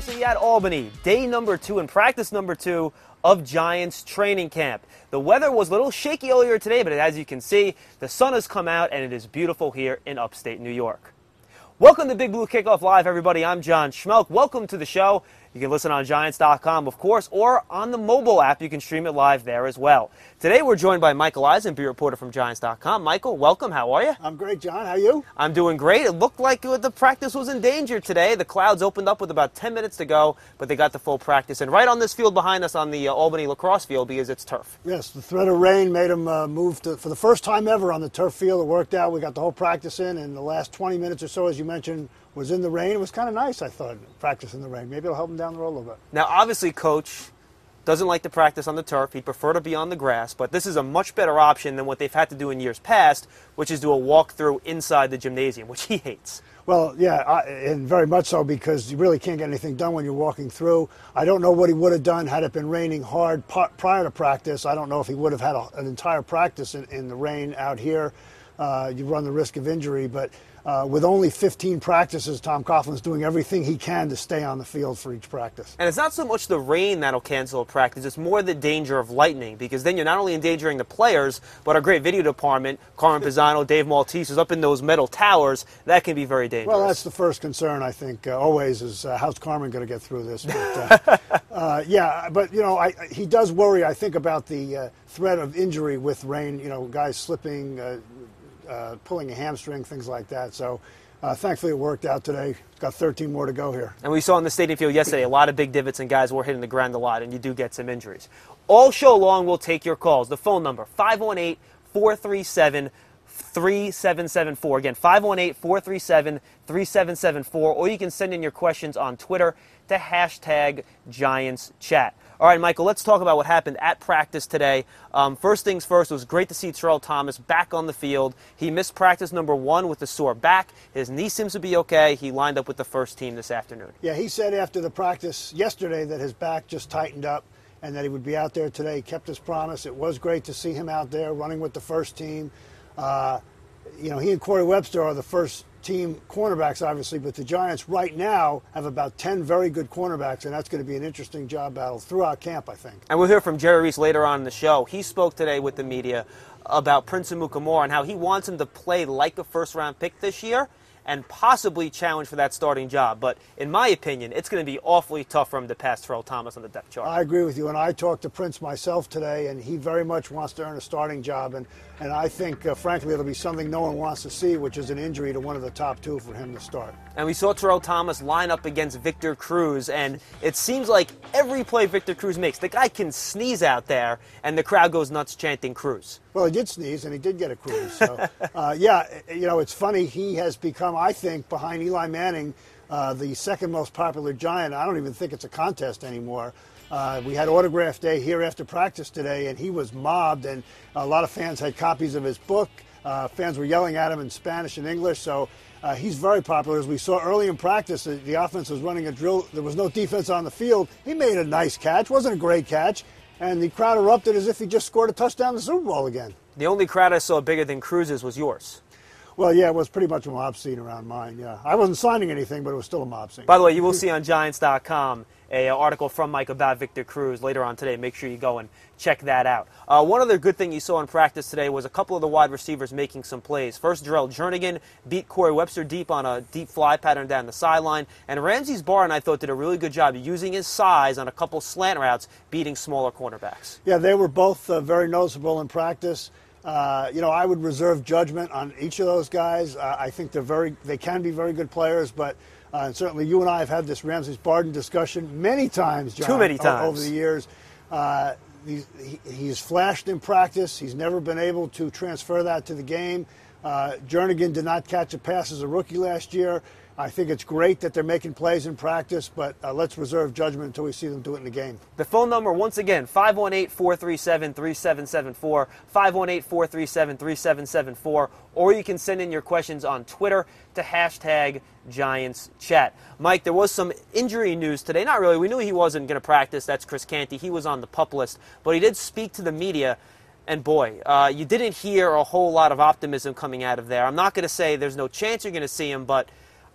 University at Albany. Day number 2 and practice number 2 of Giants training camp. The weather was a little shaky earlier today, but as you can see, the sun has come out and it is beautiful here in upstate New York. Welcome to Big Blue Kickoff Live, everybody. I'm John Schmelk. Welcome to the show. You can listen on Giants.com, of course, or on the mobile app. You can stream it live there as well. Today we're joined by Michael Eisen, beat reporter from Giants.com. Michael, welcome. How are you? I'm great, John. How are you? I'm doing great. It looked like the practice was in danger today. The clouds opened up with about 10 minutes to go, but they got the full practice. And right on this field behind us on the Albany lacrosse field because it's turf. Yes, the threat of rain made them move for the first time ever on the turf field. It worked out. We got the whole practice in, and the last 20 minutes or so, as you mentioned, was in the rain. It was kind of nice, I thought, practice in the rain. Maybe it'll help them down the road a little bit. Now, obviously, Coach doesn't like to practice on the turf. He'd prefer to be on the grass, but this is a much better option than what they've had to do in years past, which is do a walkthrough inside the gymnasium, which he hates. Well, yeah, and very much so, because you really can't get anything done when you're walking through. I don't know what he would have done had it been raining hard prior to practice. I don't know if he would have had an entire practice in the rain out here. You run the risk of injury, but with only 15 practices, Tom Coughlin's doing everything he can to stay on the field for each practice. And it's not so much the rain that'll cancel a practice, it's more the danger of lightning, because then you're not only endangering the players, but our great video department, Carmen Pisano, Dave Maltese, is up in those metal towers. That can be very dangerous. Well, that's the first concern, I think, always, is how's Carmen going to get through this? But, yeah, but, you know, he does worry, I think, about the threat of injury with rain, you know, guys slipping, pulling a hamstring, things like that. So thankfully it worked out today. Got 13 more to go here. And we saw in the stadium field yesterday a lot of big divots and guys were hitting the ground a lot, and you do get some injuries. All show long, we'll take your calls. The phone number, 518-437-3774. Again, 518-437-3774. Or you can send in your questions on Twitter to #GiantsChat. All right, Michael, let's talk about what happened at practice today. First things first, it was great to see Terrell Thomas back on the field. He missed practice number 1 with a sore back. His knee seems to be okay. He lined up with the first team this afternoon. Yeah, he said after the practice yesterday that his back just tightened up and that he would be out there today. He kept his promise. It was great to see him out there running with the first team. You know, he and Corey Webster are the first team cornerbacks, obviously, but the Giants right now have about 10 very good cornerbacks, and that's going to be an interesting job battle throughout camp, I think. And we'll hear from Jerry Reese later on in the show. He spoke today with the media about Prince Amukamara and how he wants him to play like a first-round pick this year and possibly challenge for that starting job. But in my opinion, it's going to be awfully tough for him to pass Terrell Thomas on the depth chart. I agree with you, and I talked to Prince myself today, and he very much wants to earn a starting job, and I think, frankly, it'll be something no one wants to see, which is an injury to one of the top 2 for him to start. And we saw Terrell Thomas line up against Victor Cruz, and it seems like every play Victor Cruz makes, the guy can sneeze out there, and the crowd goes nuts chanting Cruz. Well, he did sneeze, and he did get a Cruz. So, yeah, you know, it's funny. He has become, I think, behind Eli Manning, the second most popular Giant. I don't even think it's a contest anymore. We had autograph day here after practice today, and he was mobbed, and a lot of fans had copies of his book. Fans were yelling at him in Spanish and English, so he's very popular. As we saw early in practice, the offense was running a drill. There was no defense on the field. He made a nice catch. Wasn't a great catch, and the crowd erupted as if he just scored a touchdown in the Super Bowl again. The only crowd I saw bigger than Cruz's was yours. Well, yeah, it was pretty much a mob scene around mine, yeah. I wasn't signing anything, but it was still a mob scene. By the way, you will see on Giants.com an article from Mike about Victor Cruz later on today. Make sure you go and check that out. One other good thing you saw in practice today was a couple of the wide receivers making some plays. First, Jarrell Jernigan beat Corey Webster deep on a deep fly pattern down the sideline. And Ramses Barton, I thought, did a really good job using his size on a couple slant routes, beating smaller cornerbacks. Yeah, they were both very noticeable in practice. You know, I would reserve judgment on each of those guys. I think they can be very good players, but certainly you and I have had this Ramses Barton discussion many times, John. Too many times. Over the years. He's flashed in practice. He's never been able to transfer that to the game. Jernigan did not catch a pass as a rookie last year. I think it's great that they're making plays in practice, but let's reserve judgment until we see them do it in the game. The phone number, once again, 518-437-3774, 518-437-3774, or you can send in your questions on Twitter to #GiantsChat. Mike, there was some injury news today. Not really. We knew he wasn't going to practice. That's Chris Canty. He was on the PUP list, but he did speak to the media. And boy, you didn't hear a whole lot of optimism coming out of there. I'm not going to say there's no chance you're going to see him, but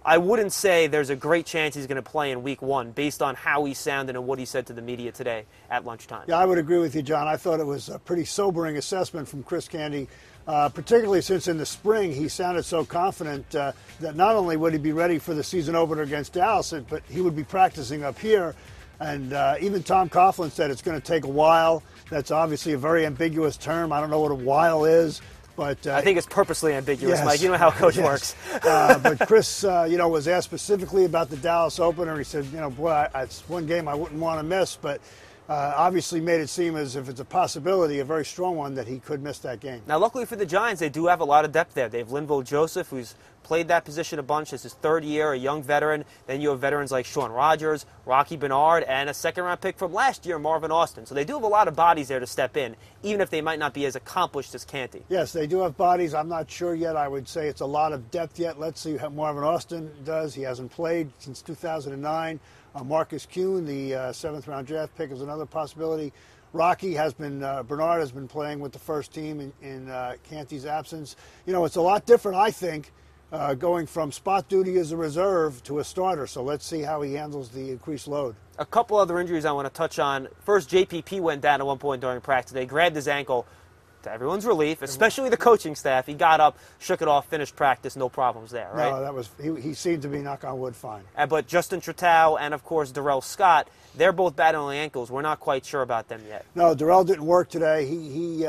I wouldn't say there's a great chance he's going to play in Week 1 based on how he sounded and what he said to the media today at lunchtime. Yeah, I would agree with you, John. I thought it was a pretty sobering assessment from Chris Canty, particularly since in the spring he sounded so confident that not only would he be ready for the season opener against Dallas, but he would be practicing up here. And even Tom Coughlin said it's going to take a while. That's obviously a very ambiguous term. I don't know what a while is. But I think it's purposely ambiguous, yes, Mike. You know how a coach works. But Chris, was asked specifically about the Dallas opener. He said, boy, it's one game I wouldn't want to miss, but obviously made it seem as if it's a possibility, a very strong one, that he could miss that game. Now, luckily for the Giants, they do have a lot of depth there. They have Linval Joseph, who's played that position a bunch. It's his third year, a young veteran. Then you have veterans like Sean Rogers, Rocky Bernard, and a second-round pick from last year, Marvin Austin. So they do have a lot of bodies there to step in, even if they might not be as accomplished as Canty. Yes, they do have bodies. I'm not sure yet. I would say it's a lot of depth yet. Let's see how Marvin Austin does. He hasn't played since 2009. Marcus Kuhn, the seventh-round draft pick, is another possibility. Rocky has been, Bernard has been playing with the first team in Canty's absence. It's a lot different, I think, going from spot duty as a reserve to a starter. So let's see how he handles the increased load. A couple other injuries I want to touch on. First, JPP went down at one point during practice. They grabbed his ankle. To everyone's relief, especially the coaching staff. He got up, shook it off, finished practice, no problems there, right? No, that was he seemed to be, knock on wood, fine. But Justin Tretow and, of course, Darrell Scott, they're both battling ankles. We're not quite sure about them yet. No, Darrell didn't work today. He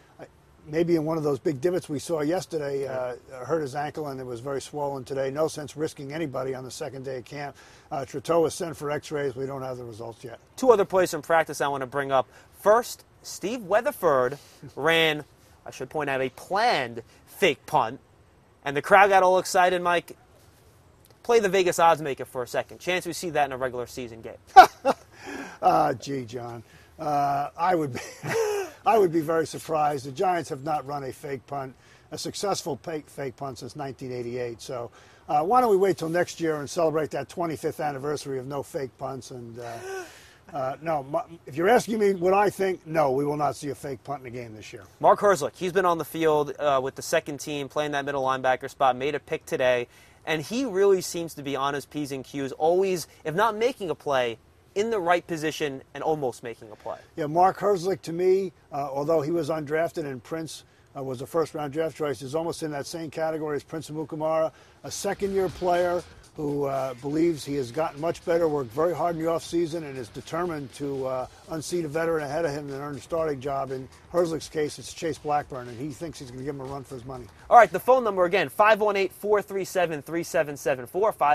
maybe in one of those big divots we saw yesterday, hurt his ankle, and it was very swollen today. No sense risking anybody on the second day of camp. Tretow was sent for x-rays. We don't have the results yet. Two other plays from practice I want to bring up. First, Steve Weatherford ran, I should point out, a planned fake punt, and the crowd got all excited. Mike, play the Vegas odds maker for a second. Chance we see that in a regular season game. Gee, John, I would be very surprised. The Giants have not run a fake punt, a successful fake punt since 1988. So why don't we wait till next year and celebrate that 25th anniversary of no fake punts? And no, if you're asking me what I think, no, we will not see a fake punt in the game this year. Mark Herzlich, he's been on the field with the second team, playing that middle linebacker spot, made a pick today, and he really seems to be on his P's and Q's, always, if not making a play, in the right position and almost making a play. Yeah, Mark Herzlich, to me, although he was undrafted and Prince was a first-round draft choice, is almost in that same category as Prince Amukamara, a second-year player who believes he has gotten much better, worked very hard in the offseason, and is determined to unseat a veteran ahead of him and earn a starting job. In Herzlich's case, it's Chase Blackburn, and he thinks he's going to give him a run for his money. All right, the phone number again, 518-437-3774,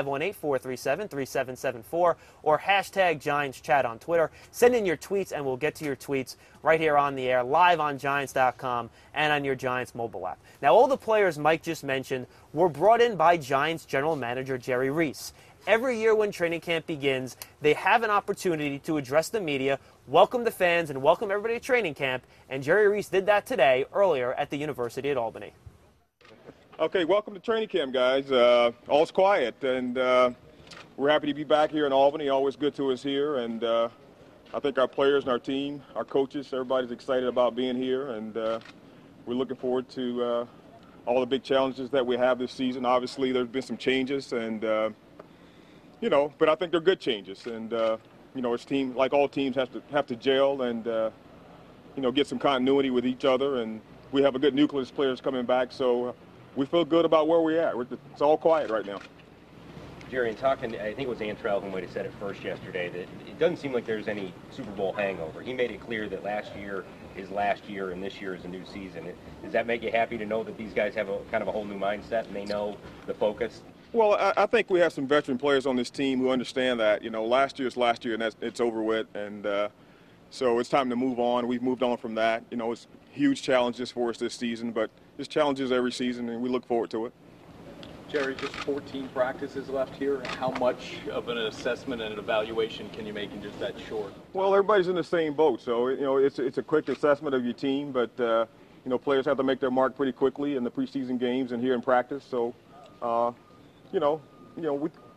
518-437-3774, or hashtag Giants Chat on Twitter. Send in your tweets, and we'll get to your tweets right here on the air, live on Giants.com and on your Giants mobile app. Now, all the players Mike just mentioned were brought in by Giants general manager Jerry Reese. Every year when training camp begins, they have an opportunity to address the media, welcome the fans, and welcome everybody to training camp, and Jerry Reese did that today, earlier at the University at Albany. Okay, welcome to training camp, guys. All's quiet, and we're happy to be back here in Albany. Always good to us here, and I think our players and our team, our coaches, everybody's excited about being here, and we're looking forward to all the big challenges that we have this season. Obviously, there's been some changes, and but I think they're good changes, and it's team, like all teams, have to gel and get some continuity with each other, and we have a good nucleus of players coming back, so we feel good about where we're at. It's all quiet right now. Jerry, in talking, I think it was Antrell who might have said it first yesterday, that it doesn't seem like there's any Super Bowl hangover. He made it clear that last year is last year and this year is a new season. Does that make you happy to know that these guys have a kind of a whole new mindset and they know the focus? Well, I think we have some veteran players on this team who understand that. Last year is last year, and it's over with, and so it's time to move on. We've moved on from that. It's huge challenges for us this season, but there's challenges every season, and we look forward to it. Jerry, just 14 practices left here. How much of an assessment and an evaluation can you make in just that short? Well, everybody's in the same boat, so it's a quick assessment of your team, but players have to make their mark pretty quickly in the preseason games and here in practice. So,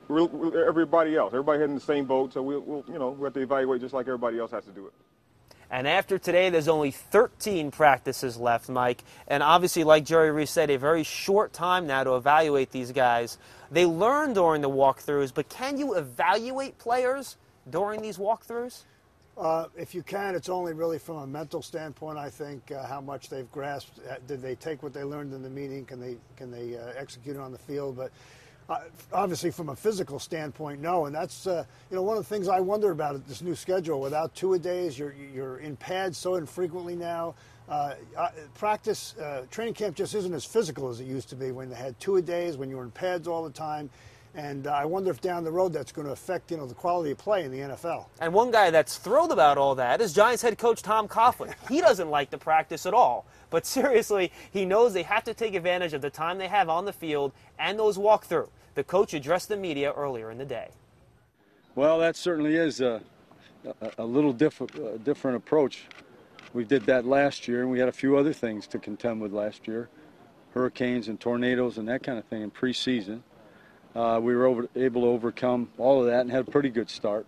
everybody else, everybody in the same boat, so we have to evaluate just like everybody else has to do it. And after today, there's only 13 practices left, Mike. And obviously, like Jerry Reese said, a very short time now to evaluate these guys. They learn during the walkthroughs, but can you evaluate players during these walkthroughs? If you can, it's only really from a mental standpoint, I think, how much they've grasped. Did they take what they learned in the meeting? Can they execute it on the field? But obviously, from a physical standpoint, no. And that's one of the things I wonder about this new schedule. Without two-a-days, you're in pads so infrequently now. Practice, training camp just isn't as physical as it used to be when they had two-a-days, when you were in pads all the time. And I wonder if down the road that's going to affect, the quality of play in the NFL. And one guy that's thrilled about all that is Giants head coach Tom Coughlin. He doesn't like the practice at all. But seriously, he knows they have to take advantage of the time they have on the field and those walkthrough. The coach addressed the media earlier in the day. Well, that certainly is a little different approach. We did that last year, and we had a few other things to contend with last year. Hurricanes and tornadoes and that kind of thing in preseason. We were able to overcome all of that and had a pretty good start.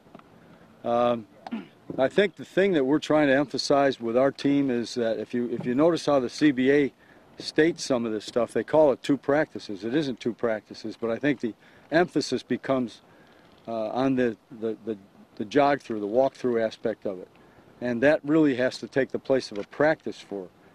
I think the thing that we're trying to emphasize with our team is that if you notice how the CBA states some of this stuff, they call it 2 practices. It isn't 2 practices, but I think the emphasis becomes on the jog through, the walk through aspect of it, and that really has to take the place of a practice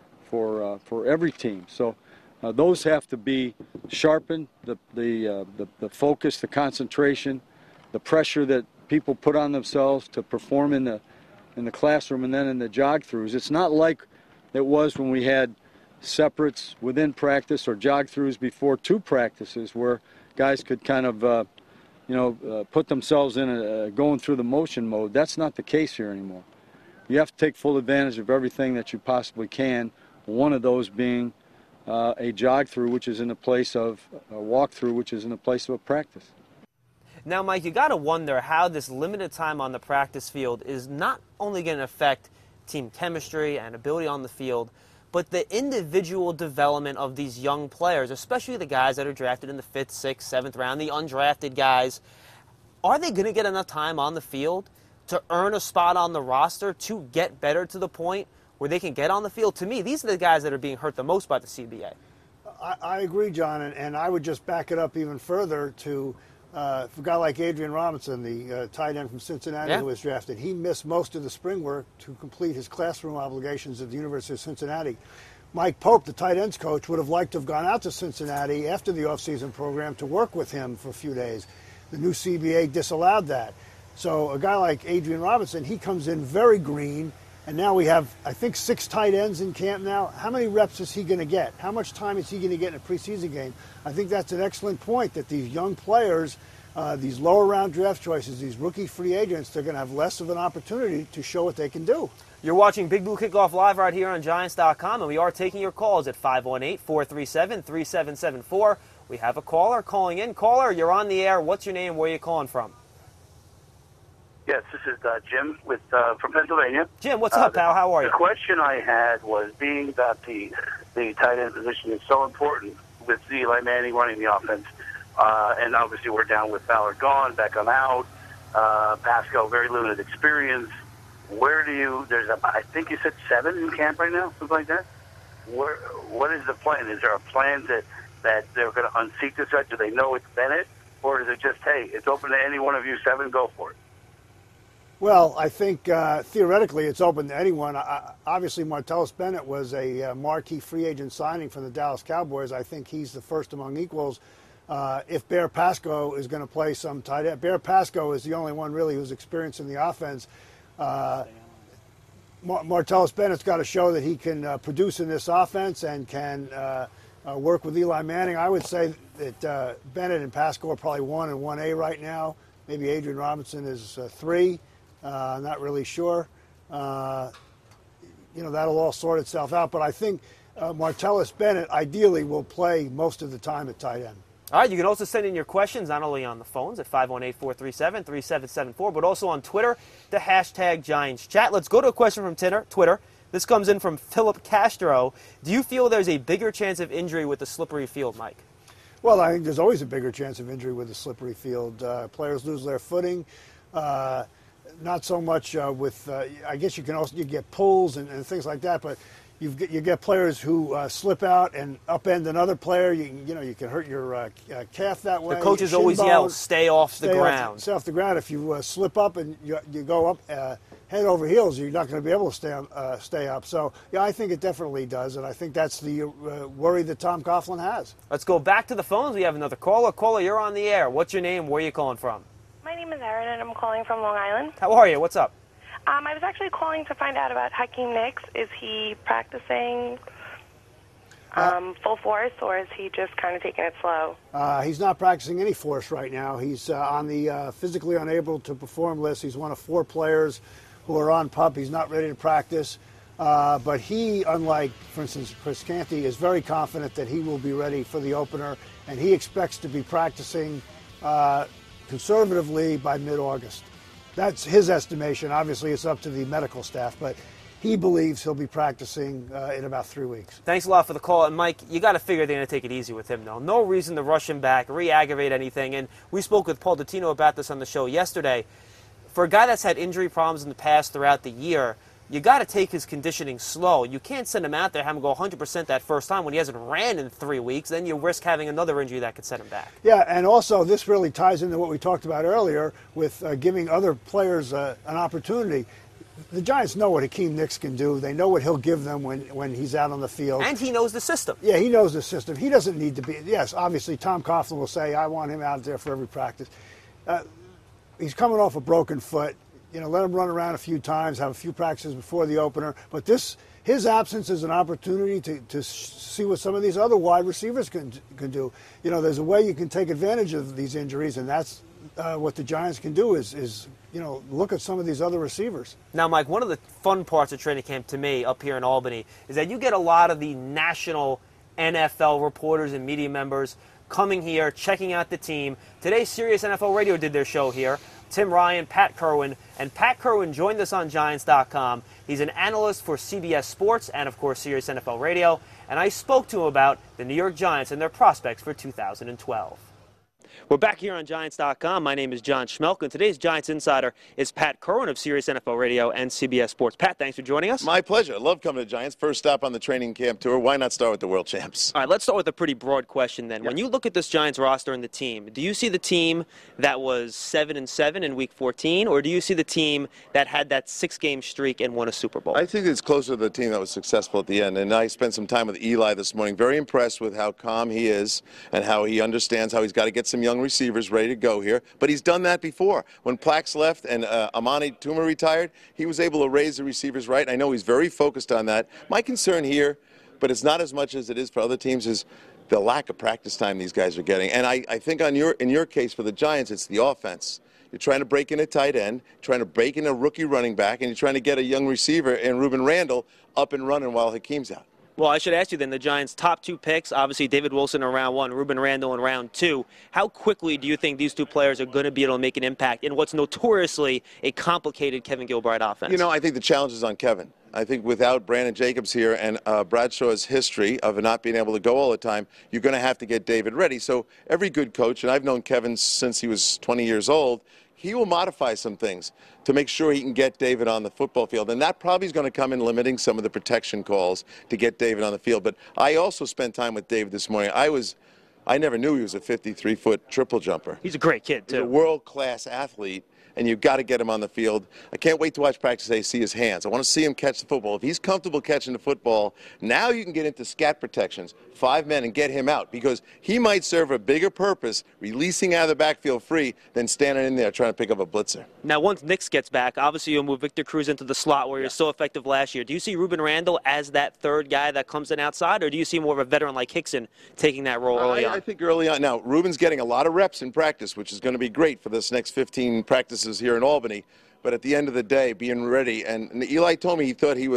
for every team. So. Those have to be sharpened, the focus, the concentration, the pressure that people put on themselves to perform in the classroom and then in the jog-throughs. It's not like it was when we had separates within practice or jog-throughs before 2 practices where guys could kind of, put themselves in going through the motion mode. That's not the case here anymore. You have to take full advantage of everything that you possibly can, one of those being a jog-through, which is in the place of a walk-through, which is in the place of a practice. Now, Mike, you got to wonder how this limited time on the practice field is not only going to affect team chemistry and ability on the field, but the individual development of these young players, especially the guys that are drafted in the 5th, 6th, 7th round, the undrafted guys. Are they going to get enough time on the field to earn a spot on the roster to get better to the point where they can get on the field? To me, these are the guys that are being hurt the most by the CBA. I agree, John, and I would just back it up even further to a guy like Adrian Robinson, the tight end from Cincinnati who was drafted. He missed most of the spring work to complete his classroom obligations at the University of Cincinnati. Mike Pope, the tight ends coach, would have liked to have gone out to Cincinnati after the offseason program to work with him for a few days. The new CBA disallowed that. So a guy like Adrian Robinson, he comes in very green. And now we have, I think, 6 tight ends in camp now. How many reps is he going to get? How much time is he going to get in a preseason game? I think that's an excellent point, that these young players, these lower round draft choices, these rookie free agents, they're going to have less of an opportunity to show what they can do. You're watching Big Blue Kickoff live right here on Giants.com, and we are taking your calls at 518-437-3774. We have a caller calling in. Caller, you're on the air. What's your name? Where are you calling from? Yes, this is Jim from Pennsylvania. Jim, what's up, pal? How are you? The question I had was, being that the tight end position is so important with Eli Manning running the offense, and obviously we're down with Ballard gone, Beckham out, Pascal very limited experience. Where do you? I think you said 7 in camp right now, something like that. What is the plan? Is there a plan that they're going to unseat this guy? Do they know it's Bennett, or is it just, hey, it's open to any one of you 7, go for it? Well, I think theoretically it's open to anyone. Obviously, Martellus Bennett was a marquee free agent signing from the Dallas Cowboys. I think he's the first among equals. If Bear Pasco is going to play some tight end, Bear Pasco is the only one really who's experienced in the offense. Martellus Bennett's got to show that he can produce in this offense and can work with Eli Manning. I would say that Bennett and Pasco are probably 1 and 1A right now. Maybe Adrian Robinson is 3. Not really sure. That'll all sort itself out. But I think Martellus Bennett ideally will play most of the time at tight end. All right, you can also send in your questions not only on the phones at 518-437-3774, but also on Twitter, the hashtag Giants Chat. Let's go to a question from Twitter. This comes in from Philip Castro. Do you feel there's a bigger chance of injury with the slippery field, Mike? Well, I think there's always a bigger chance of injury with a slippery field. Players lose their footing. not so much with. I guess you get pulls and things like that, but you get players who slip out and upend another player. You can hurt your calf that way. The coaches always yell, "Stay off the ground." Stay off the ground. If you slip up and you go up head over heels, you're not going to be able to stay up. So yeah, I think it definitely does, and I think that's the worry that Tom Coughlin has. Let's go back to the phones. We have another caller. Caller, you're on the air. What's your name? Where are you calling from? My name is Erin, and I'm calling from Long Island. How are you? What's up? I was actually calling to find out about Hakeem Nicks. Is he practicing full force, or is he just kind of taking it slow? He's not practicing any force right now. He's on the physically unable to perform list. He's one of 4 players who are on PUP. He's not ready to practice. But he, unlike, for instance, Chris Canty, is very confident that he will be ready for the opener, and he expects to be practicing conservatively by mid-August. That's his estimation. Obviously, it's up to the medical staff, but he believes he'll be practicing in about 3 weeks. Thanks a lot for the call. And, Mike, you got to figure they're going to take it easy with him, though. No reason to rush him back, re-aggravate anything. And we spoke with Paul Dottino about this on the show yesterday. For a guy that's had injury problems in the past throughout the year, you got to take his conditioning slow. You can't send him out there, have him go 100% that first time when he hasn't ran in 3 weeks. Then you risk having another injury that could set him back. Yeah, and also this really ties into what we talked about earlier with giving other players an opportunity. The Giants know what Hakeem Nicks can do. They know what he'll give them when he's out on the field. And he knows the system. Yeah, he knows the system. He doesn't need to be. Yes, obviously Tom Coughlin will say, I want him out there for every practice. He's coming off a broken foot. Let him run around a few times, have a few practices before the opener. But his absence is an opportunity to see what some of these other wide receivers can do. There's a way you can take advantage of these injuries, and that's what the Giants can do is look at some of these other receivers. Now, Mike, one of the fun parts of training camp to me up here in Albany is that you get a lot of the national NFL reporters and media members coming here, checking out the team. Today, Sirius NFL Radio did their show here. Tim Ryan, Pat Kerwin, and Pat Kerwin joined us on Giants.com. He's an analyst for CBS Sports and, of course, Sirius NFL Radio, and I spoke to him about the New York Giants and their prospects for 2012. We're back here on Giants.com. My name is John Schmelk, and today's Giants Insider is Pat Kerwin of Sirius NFL Radio and CBS Sports. Pat, thanks for joining us. My pleasure. I love coming to Giants. First stop on the training camp tour. Why not start with the world champs? All right, let's start with a pretty broad question then. When you look at this Giants roster and the team, do you see the team that was 7-7 in Week 14, or do you see the team that had that 6-game streak and won a Super Bowl? I think it's closer to the team that was successful at the end. And I spent some time with Eli this morning. Very impressed with how calm he is and how he understands how he's got to get some young receivers ready to go here. But he's done that before. When Plax left and Amani Toomer retired, he was able to raise the receivers right. I know he's very focused on that. My concern here, but it's not as much as it is for other teams, is the lack of practice time these guys are getting. And I think in your case for the Giants, it's the offense. You're trying to break in a tight end, trying to break in a rookie running back, and you're trying to get a young receiver in Ruben Randle up and running while Hakeem's out. Well, I should ask you then, the Giants' top 2 picks, obviously David Wilson in round 1, Ruben Randle in round 2. How quickly do you think these 2 players are going to be able to make an impact in what's notoriously a complicated Kevin Gilbride offense? I think the challenge is on Kevin. I think without Brandon Jacobs here and Bradshaw's history of not being able to go all the time, you're going to have to get David ready. So every good coach, and I've known Kevin since he was 20 years old, he will modify some things to make sure he can get David on the football field. And that probably is going to come in limiting some of the protection calls to get David on the field. But I also spent time with David this morning. I never knew he was a 53-foot triple jumper. He's a great kid, too. He's a world-class athlete, and you've got to get him on the field. I can't wait to watch practice today, see his hands. I want to see him catch the football. If he's comfortable catching the football, now you can get into scat protections, 5 men, and get him out, because he might serve a bigger purpose releasing out of the backfield free than standing in there trying to pick up a blitzer. Now, once Nicks gets back, obviously you'll move Victor Cruz into the slot where he was so effective last year. Do you see Ruben Randle as that third guy that comes in outside, or do you see more of a veteran like Hickson taking that role early on? I think early on. Now, Ruben's getting a lot of reps in practice, which is going to be great for this next 15 practices here in Albany. But at the end of the day, being ready, and Eli told me he thought he was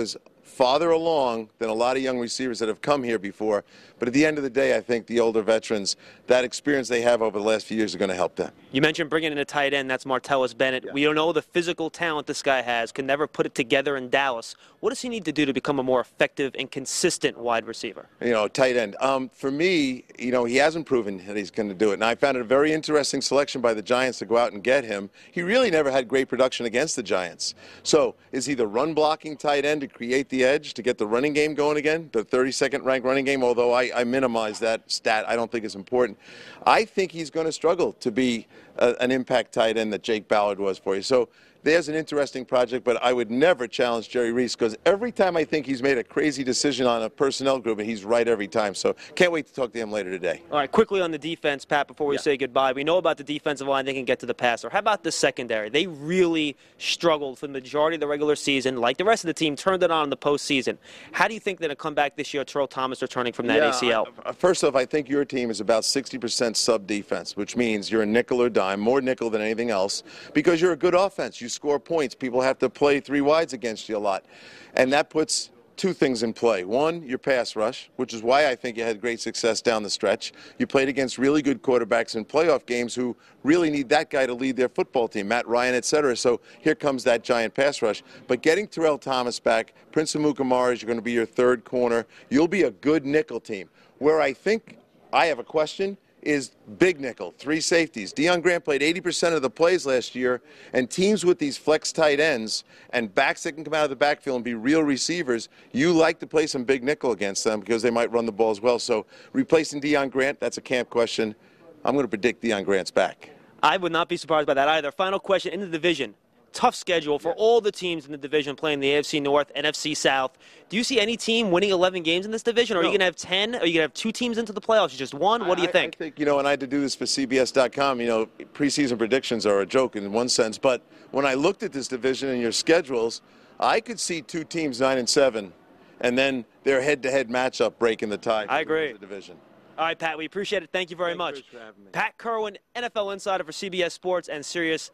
farther along than a lot of young receivers that have come here before. But at the end of the day, I think the older veterans, that experience they have over the last few years are going to help them. You mentioned bringing in a tight end. That's Martellus Bennett. Yeah. We don't know the physical talent this guy has. Can never put it together in Dallas. What does he need to do to become a more effective and consistent wide receiver? Tight end. For me, he hasn't proven that he's going to do it. And I found it a very interesting selection by the Giants to go out and get him. He really never had great production against the Giants. So is he the run-blocking tight end to create the edge, to get the running game going again, the 32nd ranked running game, although I minimize that stat. I don't think it's important. I think he's going to struggle to be an impact tight end that Jake Ballard was for you. So there's an interesting project, but I would never challenge Jerry Reese because every time I think he's made a crazy decision on a personnel group, and he's right every time. So can't wait to talk to him later today. All right, quickly on the defense, Pat, before we say goodbye. We know about the defensive line. They can get to the passer. How about the secondary? They really struggled for the majority of the regular season. Like the rest of the team, turned it on in the postseason. How do you think they're going to come back this year, Terrell Thomas returning from that ACL? First off, I think your team is about 60% sub-defense, which means you're a nickel or dime, more nickel than anything else, because you're a good offense. You score points. People have to play three wides against you a lot. And that puts two things in play. One, your pass rush, which is why I think you had great success down the stretch. You played against really good quarterbacks in playoff games who really need that guy to lead their football team, Matt Ryan, et cetera. So here comes that giant pass rush. But getting Terrell Thomas back, Prince Amukamara is going to be your third corner. You'll be a good nickel team. Where I think I have a question is big nickel, three safeties. Deion Grant played 80% of the plays last year, and teams with these flex tight ends and backs that can come out of the backfield and be real receivers, you like to play some big nickel against them because they might run the ball as well. So replacing Deion Grant, that's a camp question. I'm going to predict Deion Grant's back. I would not be surprised by that either. Final question in the division. Tough schedule for all the teams in the division playing the AFC North, NFC South. Do you see any team winning 11 games in this division? Or are you going to have 10? Are you going to have two teams into the playoffs? Just one? What do you think? I think, and I had to do this for CBS.com. Preseason predictions are a joke in one sense. But when I looked at this division and your schedules, I could see two teams 9-7, and then their head-to-head matchup breaking the tie. I agree. The division. All right, Pat, we appreciate it. Thank you very much. For having me. Pat Kerwin, NFL insider for CBS Sports and Sirius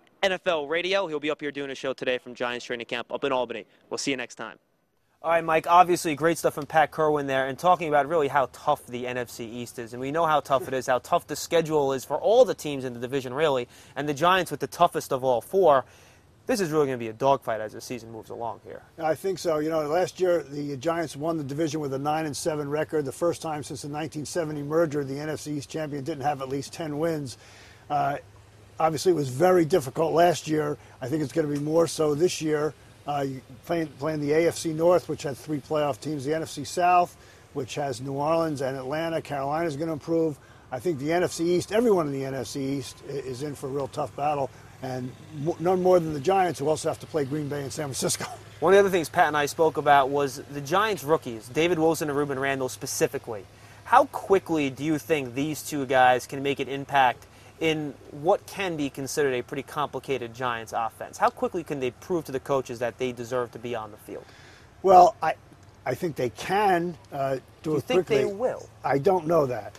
NFL Radio. He'll be up here doing a show today from Giants training camp up in Albany. We'll see you next time. All right, Mike, obviously great stuff from Pat Kerwin there and talking about really how tough the NFC East is. And we know how tough it is, how tough the schedule is for all the teams in the division, really. And the Giants with the toughest of all four. This is really going to be a dogfight as the season moves along here. I think so. Last year the Giants won the division with a 9-7 record. The first time since the 1970 merger, the NFC East champion didn't have at least 10 wins. Obviously, it was very difficult last year. I think it's going to be more so this year. Playing the AFC North, which had three playoff teams, the NFC South, which has New Orleans and Atlanta. Carolina's going to improve. I think the NFC East, everyone in the NFC East is in for a real tough battle, and none more than the Giants, who also have to play Green Bay and San Francisco. One of the other things Pat and I spoke about was the Giants rookies, David Wilson and Ruben Randle specifically. How quickly do you think these two guys can make an impact in what can be considered a pretty complicated Giants offense? How quickly can they prove to the coaches that they deserve to be on the field? Well, I think they can do it quickly. You think they will? I don't know that.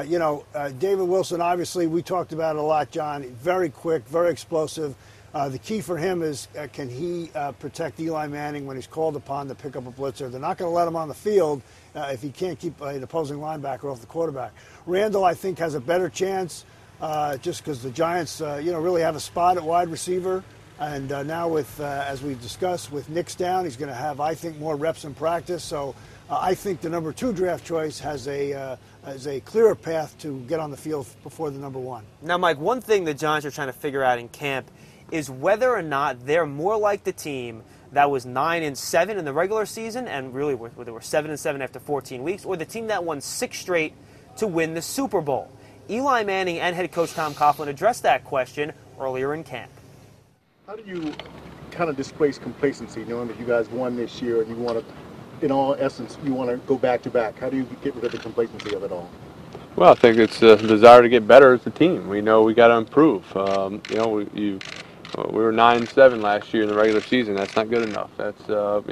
David Wilson, obviously, we talked about it a lot, John. Very quick, very explosive. The key for him is can he protect Eli Manning when he's called upon to pick up a blitzer? They're not going to let him on the field if he can't keep an opposing linebacker off the quarterback. Randall, I think, has a better chance. Just because the Giants, really have a spot at wide receiver. And now with, as we discussed, with Nick's down, he's going to have, I think, more reps in practice. So I think the number 2 draft choice has a clearer path to get on the field before the number 1. Now, Mike, one thing the Giants are trying to figure out in camp is whether or not they're more like the team that was 9-7 in the regular season and really they were 7-7 after 14 weeks, or the team that won 6 straight to win the Super Bowl. Eli Manning and head coach Tom Coughlin addressed that question earlier in camp. How do you kind of displace complacency, knowing that you guys won this year and you want to, in all essence, you want to go back-to-back? How do you get rid of the complacency of it all? Well, I think it's a desire to get better as a team. We know we got to improve. We were 9-7 last year in the regular season. That's not good enough. That's we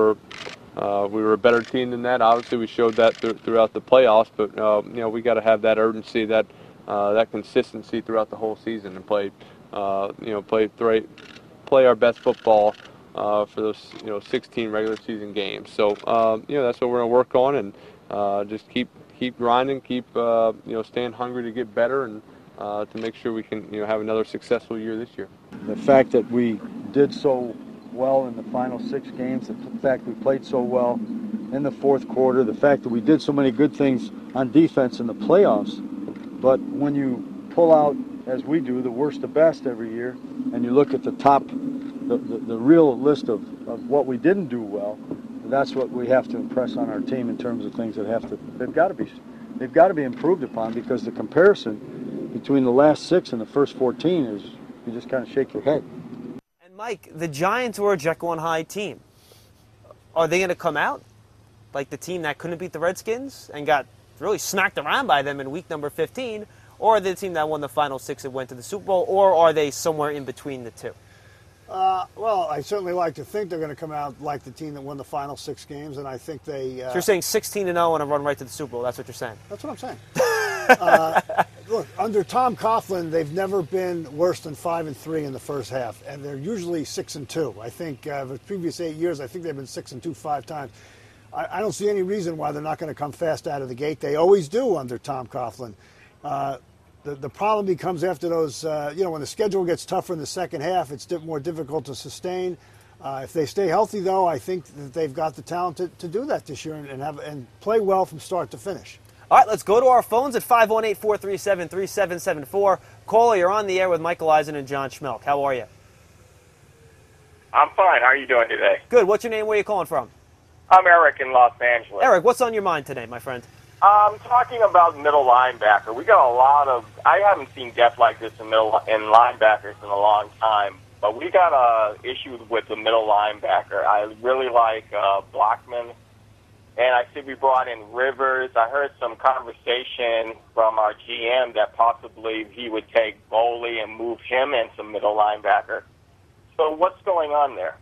were a better team than that. Obviously, we showed that throughout the playoffs. But we got to have that urgency, that consistency throughout the whole season, and play our best football for those 16 regular season games. So that's what we're going to work on, and just keep grinding, keep staying hungry to get better, and to make sure we can have another successful year this year. The fact that we did so well in the final 6 games, the fact we played so well in the fourth quarter, the fact that we did so many good things on defense in the playoffs, but when you pull out, as we do, the worst to best every year, and you look at the top, the real list of what we didn't do well, that's what we have to impress on our team in terms of things that they've got to be improved upon, because the comparison between the last 6 and the first 14 is, you just kind of shake your head. And Mike, the Giants were a Jekyll and Hyde team. Are they going to come out like the team that couldn't beat the Redskins and got really smacked around by them in week number 15, or are they the team that won the final 6 and went to the Super Bowl, or are they somewhere in between the two? Well, I certainly like to think they're going to come out like the team that won the final 6 games, and I think they... So you're saying 16-0 and a run right to the Super Bowl. That's what you're saying? That's what I'm saying. Look, under Tom Coughlin, they've never been worse than 5-3 in the first half, and they're usually 6-2. I think the previous 8 years, I think they've been 6-2 5 times. I don't see any reason why they're not going to come fast out of the gate. They always do under Tom Coughlin. The problem becomes after those, when the schedule gets tougher in the second half, it's more difficult to sustain. If they stay healthy, though, I think that they've got the talent to do that this year and play well from start to finish. All right, let's go to our phones at 518-437-3774. Caller, you're on the air with Michael Eisen and John Schmelk. How are you? I'm fine. How are you doing today? Good. What's your name? Where are you calling from? I'm Eric in Los Angeles. Eric, what's on your mind today, my friend? I'm talking about middle linebacker. We got a lot of... I haven't seen depth like this in linebackers in a long time, but we got a issue with the middle linebacker. I really like Blackman, and I see we brought in Rivers. I heard some conversation from our GM that possibly he would take Boley and move him into middle linebacker. So what's going on there?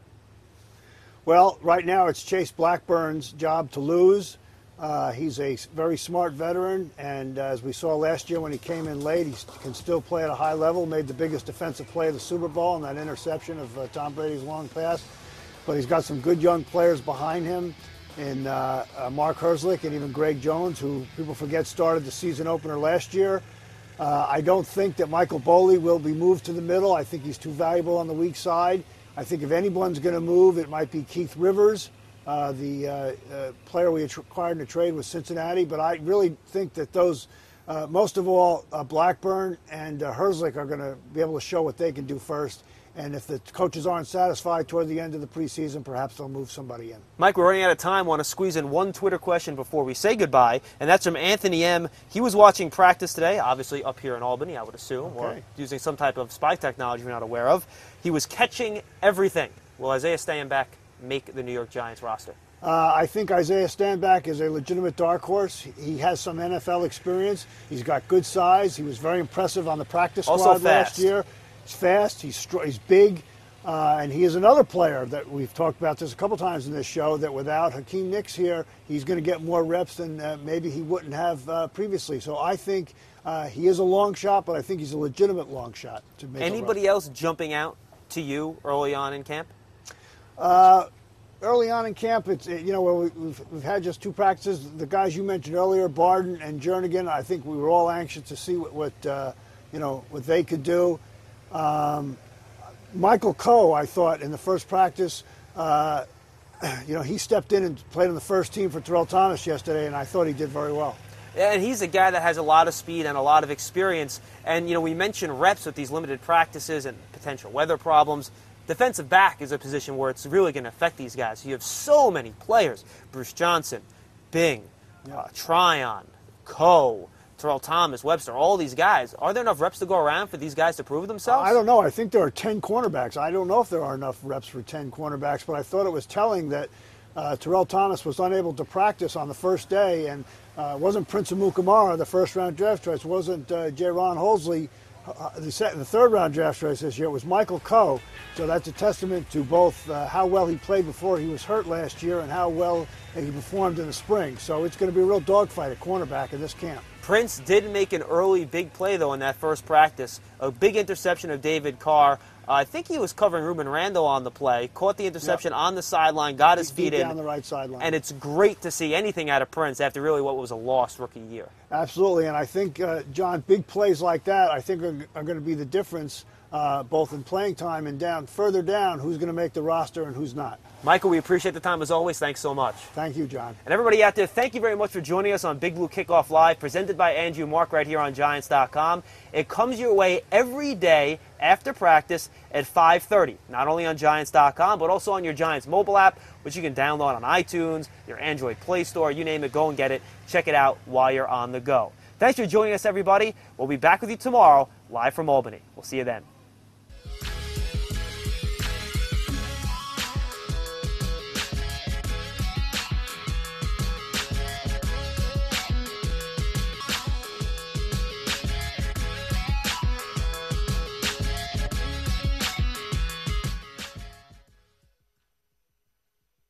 Well, right now it's Chase Blackburn's job to lose. He's a very smart veteran, and as we saw last year when he came in late, he can still play at a high level, made the biggest defensive play of the Super Bowl in that interception of Tom Brady's long pass. But he's got some good young players behind him in Mark Herzlich and even Greg Jones, who people forget started the season opener last year. I don't think that Michael Boley will be moved to the middle. I think he's too valuable on the weak side. I think if anyone's going to move, it might be Keith Rivers, the player we acquired in a trade with Cincinnati. But I really think that those, most of all, Blackburn and Herzlich are going to be able to show what they can do first. And if the coaches aren't satisfied toward the end of the preseason, perhaps they'll move somebody in. Mike, we're running out of time. I want to squeeze in one Twitter question before we say goodbye, and that's from Anthony M. He was watching practice today, obviously up here in Albany, I would assume, or using some type of spy technology we're not aware of. He was catching everything. Will Isaiah Stanback make the New York Giants roster? I think Isaiah Stanback is a legitimate dark horse. He has some NFL experience. He's got good size. He was very impressive on the practice squad last year. He's fast, he's big, and he is another player that we've talked about this a couple times in this show, that without Hakeem Nicks here, he's going to get more reps than maybe he wouldn't have previously. So I think he is a long shot, but I think he's a legitimate long shot to make. Anybody else jumping out to you early on in camp? Early on in camp, it's we've had just 2 practices. The guys you mentioned earlier, Barden and Jernigan, I think we were all anxious to see what they could do. Michael Coe, I thought, in the first practice, he stepped in and played on the first team for Terrell Thomas yesterday, and I thought he did very well. Yeah, and he's a guy that has a lot of speed and a lot of experience. And, we mentioned reps with these limited practices and potential weather problems. Defensive back is a position where it's really going to affect these guys. You have so many players. Bruce Johnson, Bing, Tryon, Coe, Terrell Thomas, Webster, all these guys. Are there enough reps to go around for these guys to prove themselves? I don't know. I think there are 10 cornerbacks. I don't know if there are enough reps for 10 cornerbacks, but I thought it was telling that Terrell Thomas was unable to practice on the first day, and it wasn't Prince Amukamara, the first-round draft choice. It wasn't Jaron Holsley, the third-round draft choice this year. It was Michael Coe. So that's a testament to both how well he played before he was hurt last year and how well he performed in the spring. So it's going to be a real dogfight at cornerback in this camp. Prince did make an early big play, though, in that first practice. A big interception of David Carr. I think he was covering Ruben Randall on the play, caught the interception on the sideline, got his feet in. Down the right sideline. And it's great to see anything out of Prince after really what was a lost rookie year. Absolutely, and I think, John, big plays like that I think are going to be the difference both in playing time and further down, who's going to make the roster and who's not. Michael, we appreciate the time as always. Thanks so much. Thank you, John. And everybody out there, thank you very much for joining us on Big Blue Kickoff Live, presented by Andrew Mark right here on Giants.com. It comes your way every day after practice at 5:30, not only on Giants.com, but also on your Giants mobile app, which you can download on iTunes, your Android Play Store, you name it, go and get it. Check it out while you're on the go. Thanks for joining us, everybody. We'll be back with you tomorrow, live from Albany. We'll see you then.